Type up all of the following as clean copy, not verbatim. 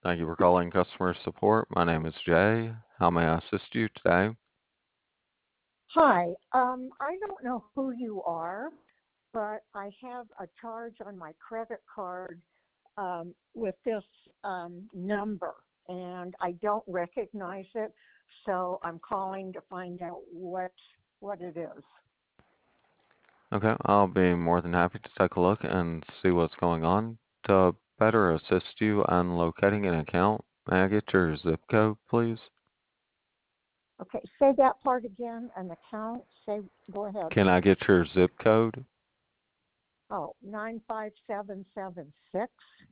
Thank you for calling customer support. My name is Jay. How may I assist you today? Hi, I don't know who you are, but I have a charge on my credit card with this number, and I don't recognize it, so I'm calling to find out what it is. Okay, I'll be more than happy to take a look and see what's going on. To better assist you in locating an account, may I get your zip code, please? Okay, say that part again. An account. Go ahead. Can I get your zip code? Oh, 95776.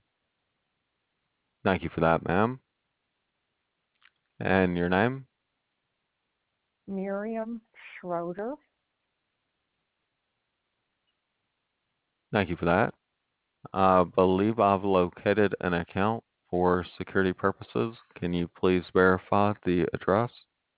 Thank you for that, ma'am. And your name? Miriam Schroeder. Thank you for that. I believe I've located an account for security purposes. Can you please verify the address?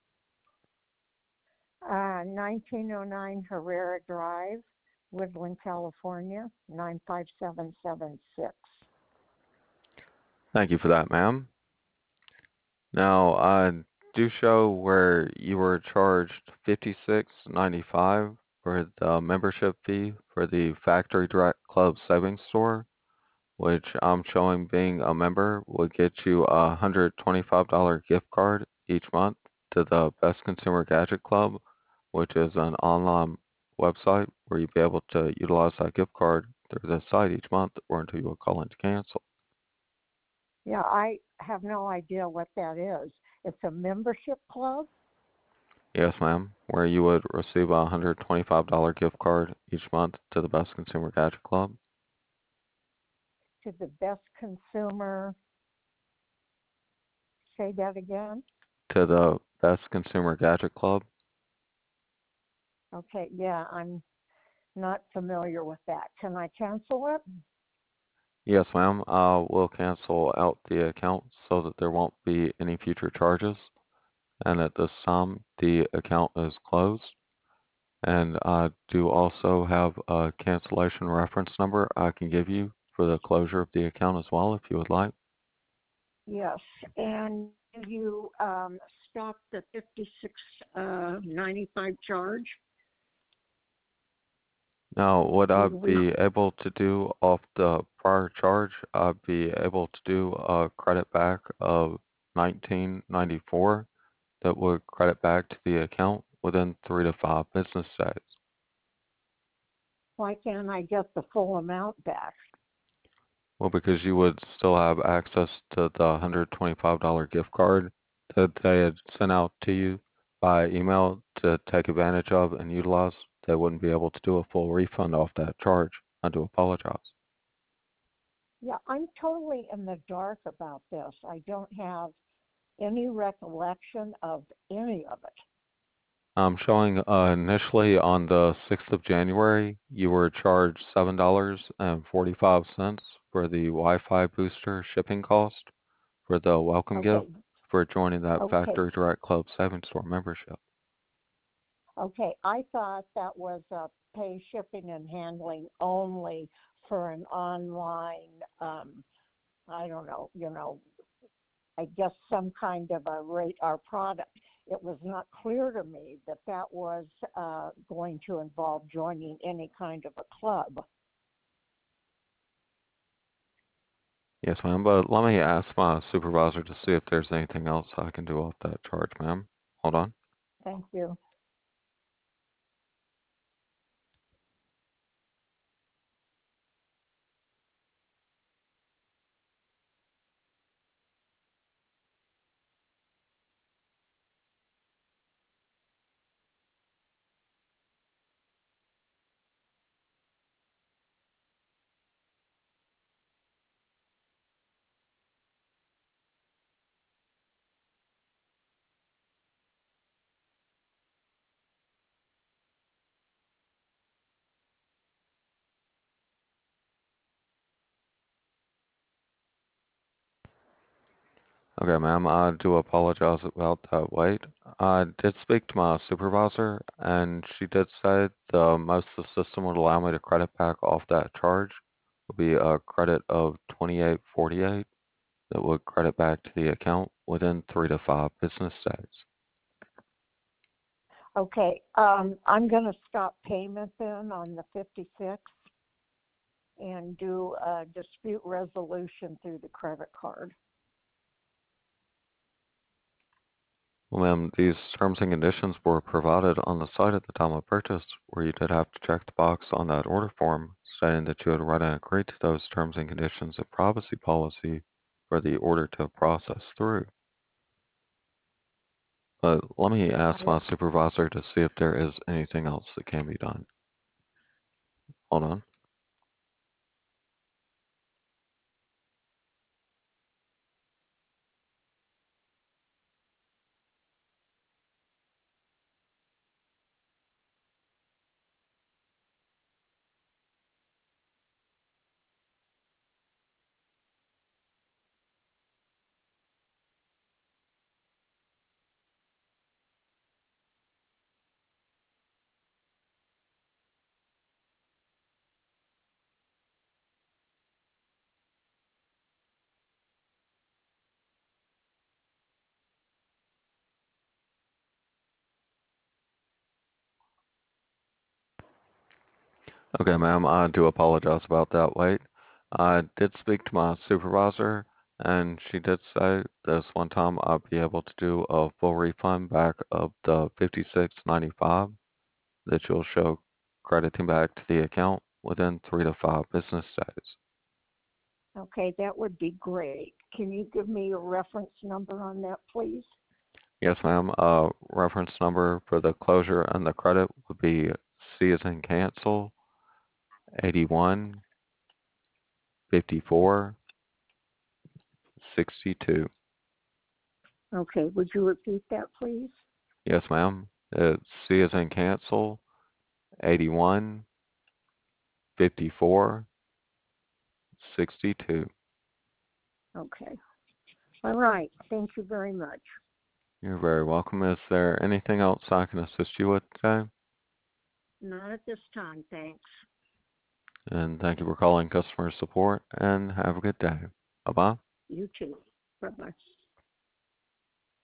1909 Herrera Drive, Woodland, California, 95776. Thank you for that, ma'am. Now, I do show where you were charged $56.95 for the membership fee for the Factory Direct Club Savings Store, which I'm showing being a member would get you a $125 gift card each month to the Best Consumer Gadget Club, which is an online website where you'll be able to utilize that gift card through the site each month or until you will call in to cancel. Yeah, I have no idea what that is. It's a membership club Yes, ma'am. Where you would receive a $125 gift card each month to the Best Consumer Gadget Club. to the best consumer. Say that again. To the Best Consumer Gadget Club. Okay, yeah, I'm not familiar with that. Can I cancel it? Yes, ma'am. We'll cancel out the account so that there won't be any future charges. And at this time, the account is closed. And I do also have a cancellation reference number I can give you for the closure of the account as well, if you would like. Yes. And you stop the 56.95 charge? Now, what Do I'd we? be able to do off the prior charge, I'd be able to do a credit back of 1994 that would credit back to the account within 3 to 5 business days. Why can't I get the full amount back? Well, because you would still have access to the $125 gift card that they had sent out to you by email to take advantage of and utilize. They wouldn't be able to do a full refund off that charge. I do apologize. Yeah, I'm totally in the dark about this. I don't have any recollection of any of it. I'm showing initially on the 6th of January, you were charged $7.45 for the Wi-Fi booster shipping cost for the welcome gift Okay, for joining that okay, Factory Direct Club Savings Store membership. okay. I thought that was pay shipping and handling only for an online, I don't know, I guess some kind of a rate or product. It was not clear to me that that was going to involve joining any kind of a club. Yes, ma'am, but let me ask my supervisor to see if there's anything else I can do off that charge, ma'am. Hold on. Thank you. Okay, ma'am, I do apologize about that wait. I did speak to my supervisor, and she did say the most the system would allow me to credit back off that charge would be a credit of 28.48. that would credit back to the account within 3 to 5 business days. Okay, I'm going to stop payment then on the 56 and do a dispute resolution through the credit card. Well, ma'am, these terms and conditions were provided on the site at the time of purchase, where you did have to check the box on that order form stating that you had read and agreed to those terms and conditions of privacy policy for the order to process through. But let me ask I, my supervisor to see if there is anything else that can be done. Hold on. Okay, ma'am, I do apologize about that wait. I did speak to my supervisor, and she did say this one time I'll be able to do a full refund back of the 56.95 that you'll show crediting back to the account within 3 to 5 business days. okay, that would be great. Can you give me a reference number on that, please? Yes, ma'am. Reference number for the closure and the credit would be C as in cancel 81 54 62. Okay, would you repeat that, please? Yes, ma'am. It's C as in cancel 81 54 62. Okay. All right. Thank you very much. You're very welcome. Is there anything else I can assist you with today? Not at this time, thanks. And thank you for calling customer support and have a good day. Bye bye. You too. Bye bye.